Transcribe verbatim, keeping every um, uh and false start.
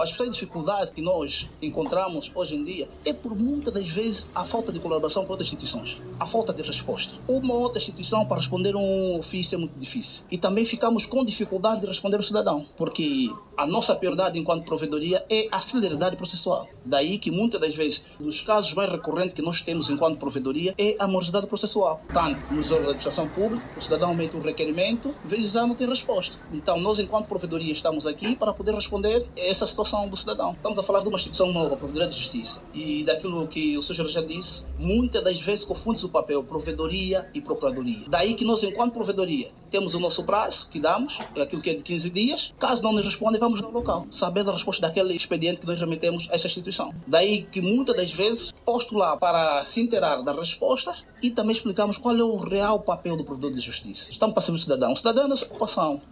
As principais dificuldades que nós encontramos hoje em dia é por muitas das vezes a falta de colaboração com outras instituições, a falta de resposta. Uma outra instituição para responder um ofício é muito difícil. E também ficamos com dificuldade de responder ao cidadão, porque a nossa prioridade enquanto provedoria é a celeridade processual. Daí que muitas das vezes, dos casos mais recorrentes que nós temos enquanto provedoria é a morosidade processual. Tanto nos órgãos da administração pública, o cidadão mete um requerimento, vezes já não tem resposta. Então nós enquanto provedoria estamos aqui para poder responder a essa situação do cidadão. Estamos a falar de uma instituição nova, a Provedoria de Justiça. E daquilo que o senhor já disse, muitas das vezes confunde-se o papel provedoria e procuradoria. Daí que nós, enquanto provedoria, temos o nosso prazo que damos, aquilo que é de quinze dias. Caso não nos respondem, vamos no local, sabendo a resposta daquele expediente que nós remetemos a essa instituição. Daí que muitas das vezes posto lá para se inteirar das respostas e também explicamos qual é o real papel do provedor de justiça. Estamos para servir o cidadão. O cidadão é a nossa ocupação.